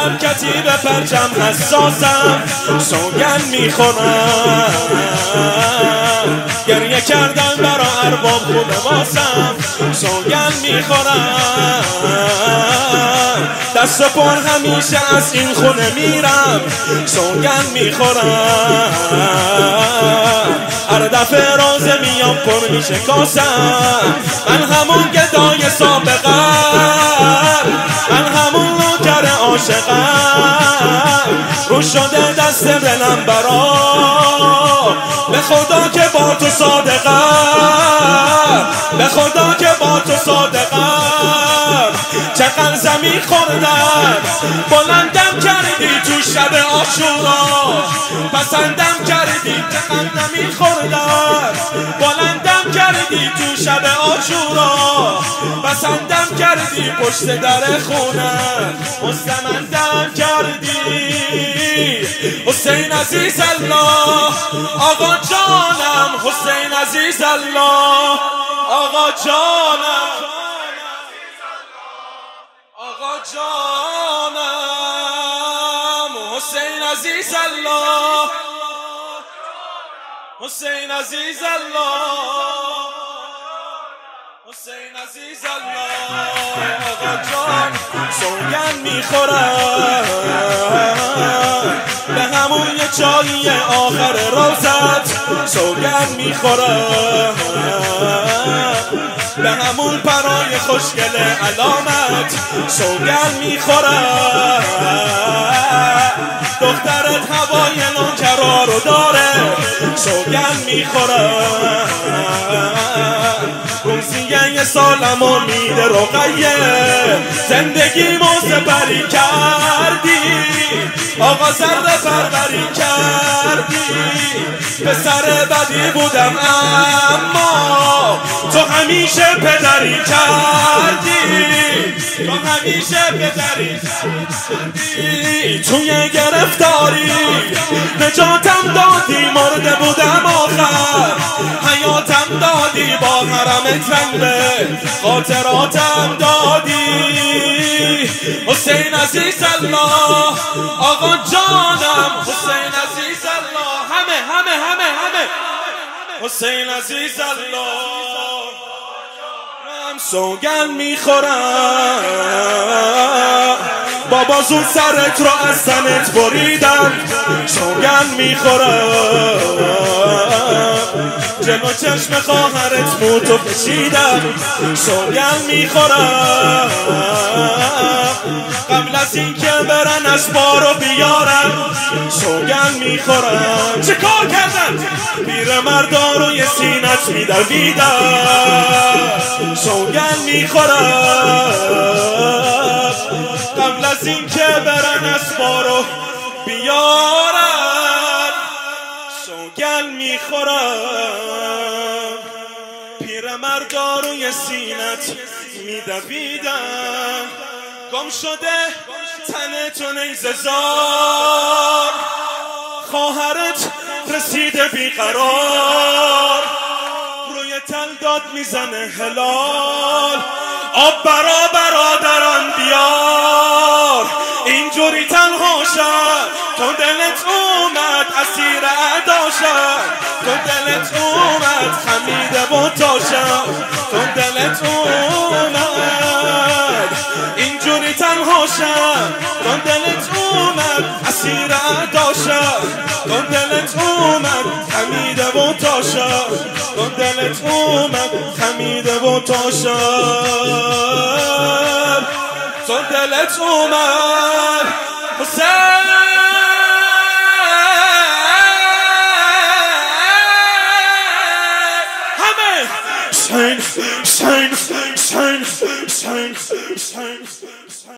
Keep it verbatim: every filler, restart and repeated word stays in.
هر کتیب پرچم حساسم، سوگن میخورم گریه کردن برا ارباب خونه واسم، سوگن میخورم دست پر همیشه از این خونه میرم، سوگن میخورم هر دفعه روزه میام پر میشه کاسم، من همون گدای سابقم، من همون نوکر عاشقم، رو شده دست دلم برا به خدا که با تو صادقم، به خدا که با تو صادقم، چقدر زمین خوردم بلندم کردی تو شب عاشورا، پسندم کردی چقدر زمین خوردم بلندم کردی تو شب عاشورا، پسندم کردی پشت در خونم مستمندم کردی، حسین عزیز الله آقا جانم، حسین عزیز الله آقا جانم، آقا جانم، حسین عزیز الله، حسین عزیز الله، حسین عزیز الله آقا جان، سوگن میخورم به همون یه چایی آخر روزت، سوگن میخورم به همون پرای خوشگل علامت، سوگن میخورم دخترت هوای نوکرا رو داره، سوگن میخورم روزیه یه سالم امید رقیه، زندگی موزبری کردی آقا ذره پروری کردی، پسر بدی بودم اما تو همیشه پدری کردی، تو همیشه پدری کردی، توی گرفتاری نجاتم دادی، مرده بودم آخر حیاتم دادی، با حرمت رنگ به خاطراتم دادی، حسین عزیز الله آقا جانم، حسین عزیز الله، همه همه همه همه حسین عزیز الله، من سوگن میخورم بابا زود سرت رو از تنت بریدم، سوگن میخورم جلو چشم خواهرت موتو کشیدم، سوگن میخورم قبل از این که برن اسبارو بیارم، سوگن میخورم چه کار کردن پیر مردا روی سینت میدویدم، سوگن میخورم قبل از این که برن اسبارو بیارن، سوگن میخورم پیر مردا روی سینت میدویدم، گم شده تن تو نیزه زار، خواهرت رسیده بیقرار، روی تل داد میزنه هلال، آب برا برادران بیار، اینجوری تنها شد تو دلت اومد اسیر ادا شد، تو دلت اومد خمیده بوتا شد، تو دلت اومد اینجوری تنها شد، تو دلت اومد اسیر ادا شد، تو دلت اومد خمیده بوتا شد، تو دلت اومد خمیده بوتا شد، تو دلت اومد حسین همه شین شین شین شین شین